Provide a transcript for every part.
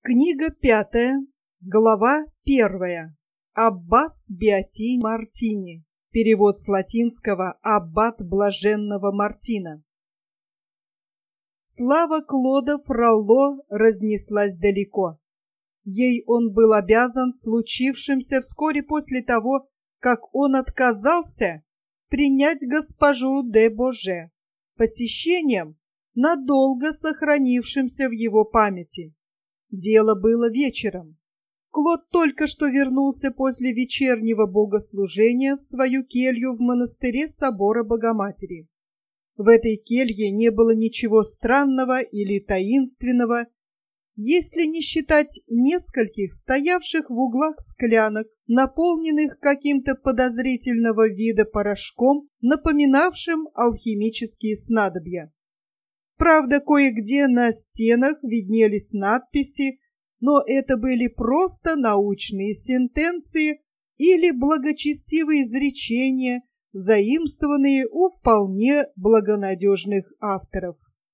Книга 5, глава 1. Аббас Беатий Мартини. Перевод с латинского «Аббат блаженного Мартина». Слава Клода Фролло разнеслась далеко. Ей он был обязан случившимся вскоре после того, как он отказался принять госпожу де Боже, посещением, надолго сохранившимся в его памяти. Дело было вечером. Клод только что вернулся после вечернего богослужения в свою келью в монастыре собора Богоматери. В этой келье не было ничего странного или таинственного, если не считать нескольких стоявших в углах склянок, наполненных каким-то подозрительного вида порошком, напоминавшим алхимические снадобья. Правда, кое-где на стенах виднелись надписи, но это были просто научные сентенции или благочестивые изречения, заимствованные у вполне благонадежных авторов.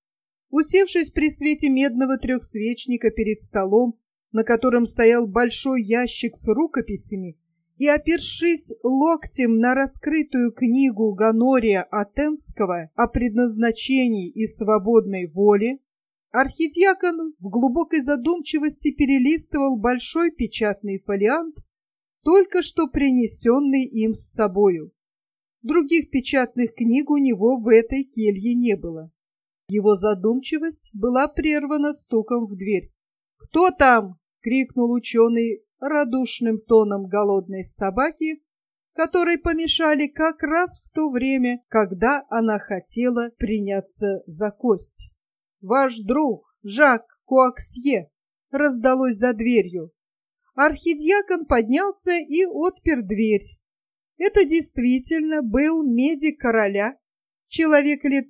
Усевшись при свете медного трехсвечника перед столом, на котором стоял большой ящик с рукописями, и опершись локтем на раскрытую книгу Гонория Атенского о предназначении и свободной воле, архидиакон в глубокой задумчивости перелистывал большой печатный фолиант, только что принесенный им с собою. Других печатных книг у него в этой келье не было. Его задумчивость была прервана стуком в дверь. «Кто там?» — крикнул ученый радушным тоном голодной собаки, которой помешали как раз в то время, когда она хотела приняться за кость. «Ваш друг, Жак Куаксье!» раздалось за дверью. Архидиакон поднялся и отпер дверь. Это действительно был медик короля, человек лет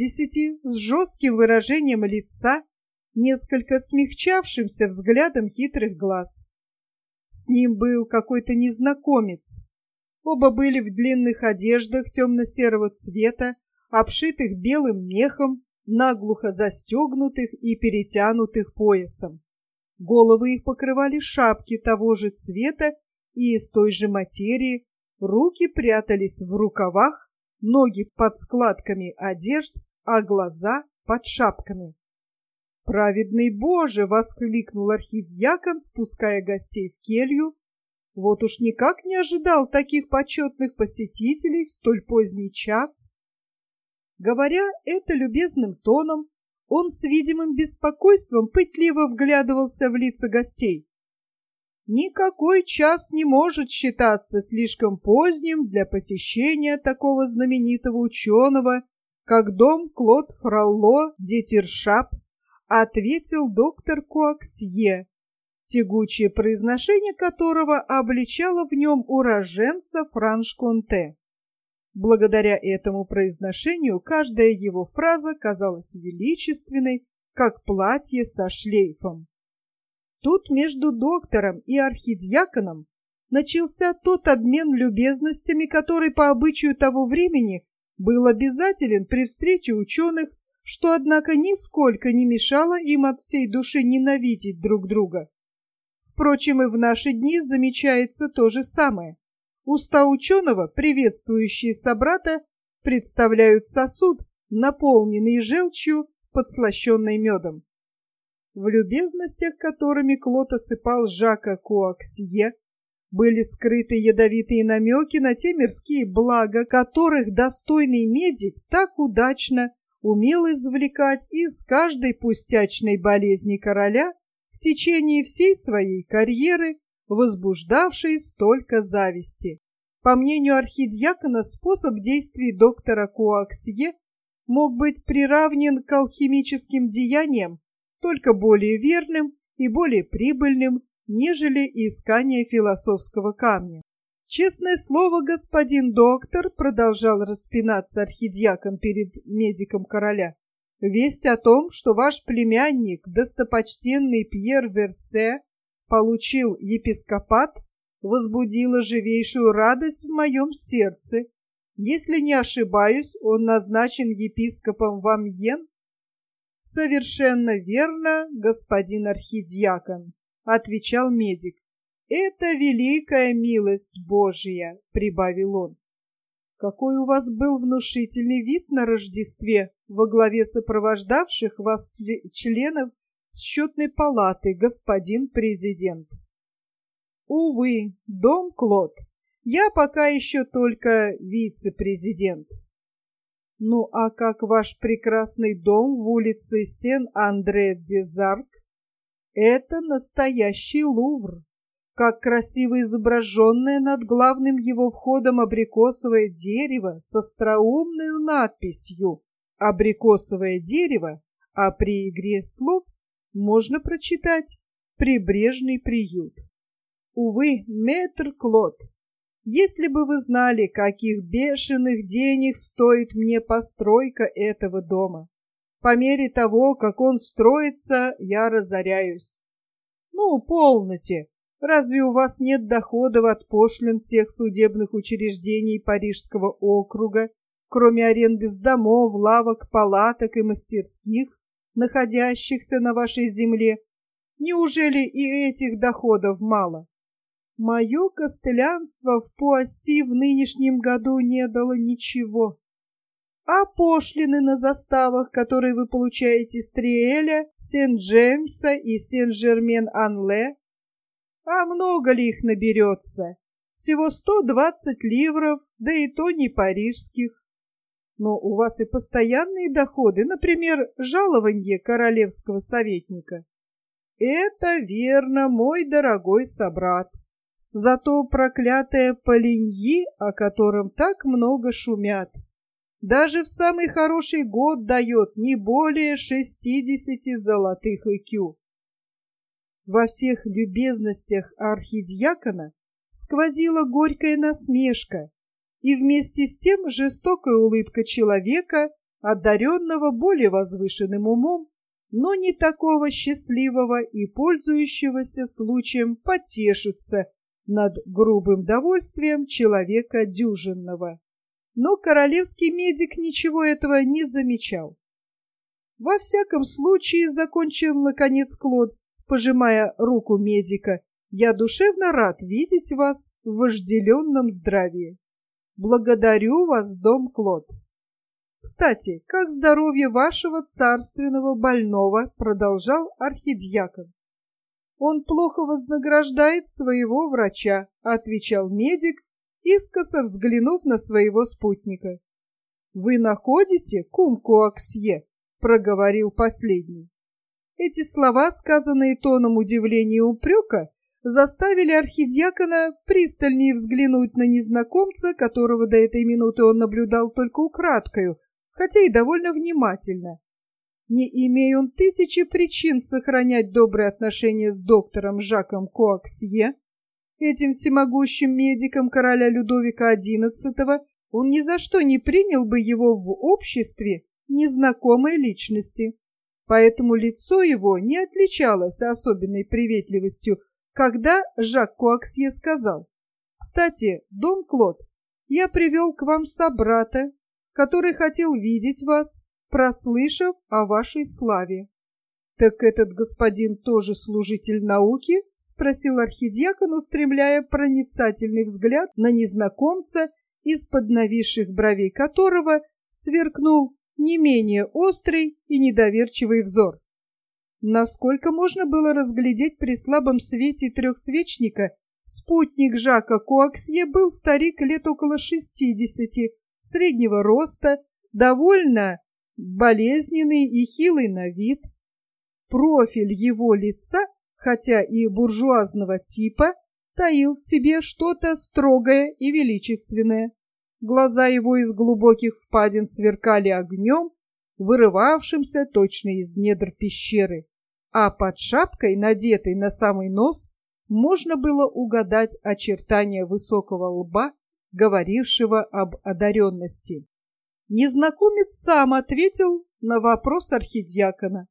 50, с жестким выражением лица, несколько смягчавшимся взглядом хитрых глаз. С ним был какой-то незнакомец. Оба были в длинных одеждах темно-серого цвета, обшитых белым мехом, наглухо застегнутых и перетянутых поясом. Головы их покрывали шапки того же цвета и из той же материи, руки прятались в рукавах, ноги под складками одежд, а глаза под шапками. «Праведный Боже!» — воскликнул архидиакон, впуская гостей в келью. «Вот уж никак не ожидал таких почетных посетителей в столь поздний час». Говоря это любезным тоном, он с видимым беспокойством пытливо вглядывался в лица гостей. Никакой час не может считаться слишком поздним для посещения такого знаменитого ученого, как дом Клод Фролло де Тиршап, ответил доктор Куаксье, тягучее произношение которого обличало в нем уроженца Франш-Конте. Благодаря этому произношению каждая его фраза казалась величественной, как платье со шлейфом. Тут между доктором и архидиаконом начался тот обмен любезностями, который по обычаю того времени был обязателен при встрече ученых, что, однако, нисколько не мешало им от всей души ненавидеть друг друга. Впрочем, и в наши дни замечается то же самое. Уста ученого, приветствующие собрата, представляют сосуд, наполненный желчью, подслащенной медом. В любезностях, которыми Клод осыпал Жака Куаксье, были скрыты ядовитые намеки на те мирские блага, которых достойный медик так удачно умел извлекать из каждой пустячной болезни короля в течение всей своей карьеры, возбуждавшей столько зависти. По мнению архидиакона, способ действий доктора Куаксье мог быть приравнен к алхимическим деяниям, только более верным и более прибыльным, нежели искание философского камня. «Честное слово, господин доктор», — продолжал распинаться архидиакон перед медиком короля, «весть о том, что ваш племянник, достопочтенный Пьер Версе, получил епископат, возбудила живейшую радость в моем сердце. Если не ошибаюсь, он назначен епископом в Амьен». Совершенно верно, господин архидиакон, отвечал медик. Это великая милость Божия, прибавил он. Какой у вас был внушительный вид на Рождестве во главе сопровождавших вас членов счетной палаты, господин президент. Увы, дом Клод, я пока еще только вице-президент. Ну а как ваш прекрасный дом в улице Сен-Андре-де-Зарк? Это настоящий Лувр. Как красиво изображенное над главным его входом абрикосовое дерево с остроумной надписью «Абрикосовое дерево», а при игре слов можно прочитать «Прибрежный приют». Увы, мэтр Клод, если бы вы знали, каких бешеных денег стоит мне постройка этого дома. По мере того, как он строится, я разоряюсь. Ну, полноте. Разве у вас нет доходов от пошлин всех судебных учреждений Парижского округа, кроме аренды с домов, лавок, палаток и мастерских, находящихся на вашей земле? Неужели и этих доходов мало? Мое костылянство в Пуасси в нынешнем году не дало ничего. А пошлины на заставах, которые вы получаете с Триэля, Сен-Джеймса и Сен-Жермен-Анле, а много ли их наберется? Всего 120 ливров, да и то не парижских. Но у вас и постоянные доходы, например, жалование королевского советника. Это верно, мой дорогой собрат. Зато проклятое Полиньи, о котором так много шумят, даже в самый хороший год дает не более 60 золотых ЭКЮ. Во всех любезностях архидиакона сквозила горькая насмешка и вместе с тем жестокая улыбка человека, одаренного более возвышенным умом, но не такого счастливого и пользующегося случаем потешиться над грубым довольствием человека дюжинного. Но королевский медик ничего этого не замечал. Во всяком случае, закончил наконец Клод, пожимая руку медика, я душевно рад видеть вас в вожделенном здравии. Благодарю вас, дом Клод. Кстати, как здоровье вашего царственного больного, продолжал архидиакон. Он плохо вознаграждает своего врача, отвечал медик, искоса взглянув на своего спутника. Вы находите, кум Куаксье? Проговорил последний. Эти слова, сказанные тоном удивления и упрека, заставили архидиакона пристальнее взглянуть на незнакомца, которого до этой минуты он наблюдал только украдкою, хотя и довольно внимательно. Не имея он тысячи причин сохранять добрые отношения с доктором Жаком Куаксье, этим всемогущим медиком короля Людовика XI, он ни за что не принял бы его в обществе незнакомой личности. Поэтому лицо его не отличалось особенной приветливостью, когда Жак Куаксье сказал: «Кстати, дом Клод, я привел к вам собрата, который хотел видеть вас, прослышав о вашей славе». «Так этот господин тоже служитель науки?» — спросил архидиакон, устремляя проницательный взгляд на незнакомца, из-под нависших бровей которого сверкнул не менее острый и недоверчивый взор. Насколько можно было разглядеть при слабом свете трехсвечника, спутник Жака Куаксье был старик лет около 60, среднего роста, довольно болезненный и хилый на вид. Профиль его лица, хотя и буржуазного типа, таил в себе что-то строгое и величественное. Глаза его из глубоких впадин сверкали огнем, вырывавшимся точно из недр пещеры, а под шапкой, надетой на самый нос, можно было угадать очертания высокого лба, говорившего об одаренности. Незнакомец сам ответил на вопрос архидиакона.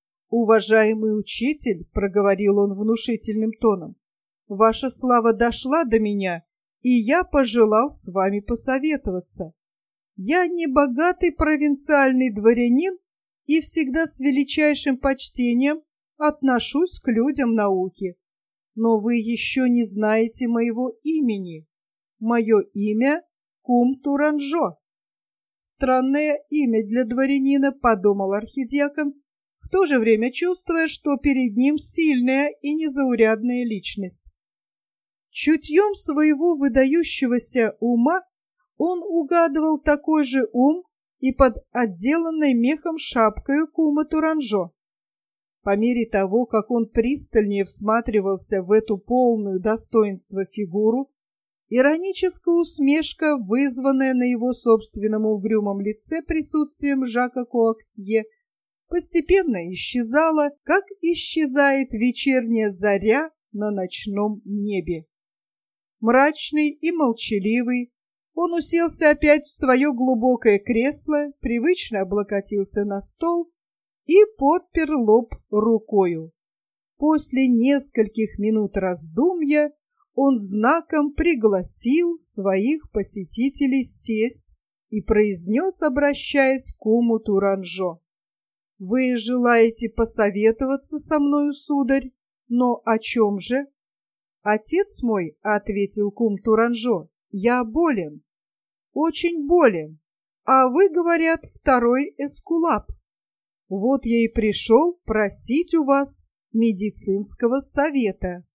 «Уважаемый учитель», — проговорил он внушительным тоном, — «ваша слава дошла до меня, и я пожелал с вами посоветоваться. Я не богатый провинциальный дворянин и всегда с величайшим почтением отношусь к людям науки. Но вы еще не знаете моего имени. Мое имя Кум Туранжо. Странное имя для дворянина, подумал архидиакон, в то же время чувствуя, что перед ним сильная и незаурядная личность. Чутьем своего выдающегося ума он угадывал такой же ум и под отделанной мехом шапкой кума Туранжо. По мере того, как он пристальнее всматривался в эту полную достоинства фигуру, ироническая усмешка, вызванная на его собственном угрюмом лице присутствием Жака Куаксье, постепенно исчезала, как исчезает вечерняя заря на ночном небе. Мрачный и молчаливый, он уселся опять в свое глубокое кресло, привычно облокотился на стол и подпер лоб рукою. После нескольких минут раздумья он знаком пригласил своих посетителей сесть и произнес, обращаясь к куму Туранжо: «Вы желаете посоветоваться со мною, сударь? Но о чем же?» «Отец мой, — ответил кум Туранжо, — я болен, очень болен, а вы, говорят, второй эскулап. Вот я и пришел просить у вас медицинского совета».